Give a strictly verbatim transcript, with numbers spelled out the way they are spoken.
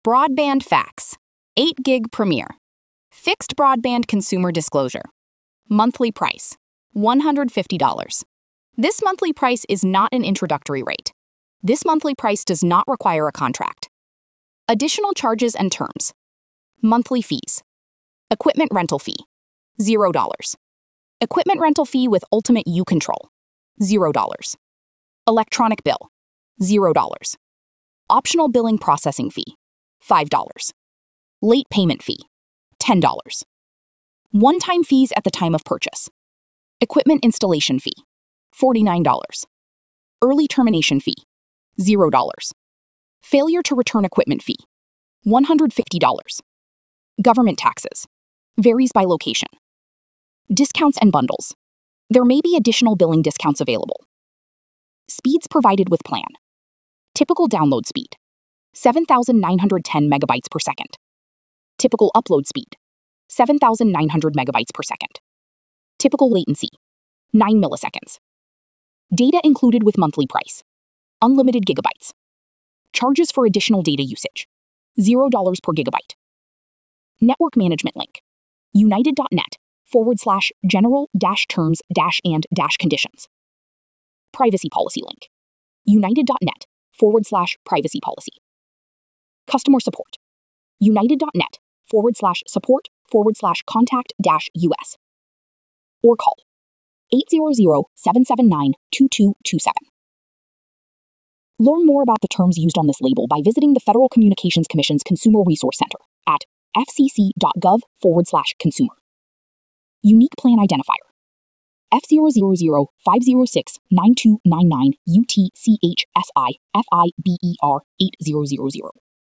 Broadband facts. eight gig Premier. Fixed broadband consumer disclosure. Monthly price, one hundred fifty dollars. This monthly price is not an introductory rate. This monthly price does not require a contract. Additional charges and terms. Monthly fees. Equipment rental fee, zero dollars. Equipment rental fee with Ultimate U Control, zero dollars. Electronic bill, zero dollars. Optional billing processing fee, five dollars. Late payment fee, ten dollars. One-time fees at the time of purchase. Equipment installation fee, forty-nine dollars. Early termination fee, zero dollars. Failure to return equipment fee, one hundred fifty dollars. Government taxes, varies by location. Discounts and bundles. There may be additional billing discounts available. Speeds provided with plan. Typical download speed, seven thousand nine hundred ten megabytes per second. Typical upload speed, seven thousand nine hundred megabytes per second. Typical latency, nine milliseconds. Data included with monthly price, unlimited gigabytes. Charges for additional data usage, zero dollars per gigabyte. Network management link, united.net forward slash general dash terms dash and dash conditions. Privacy policy link, united.net forward slash privacy policy. Customer support, united.net forward slash support forward slash contact dash US. Or call eight hundred, seven seven nine, two two two seven. Learn more about the terms used on this label by visiting the Federal Communications Commission's Consumer Resource Center at fcc.gov forward slash consumer. Unique plan identifier F zero zero zero five zero six nine two nine nine U T C H S I F I B E R eight zero zero zero.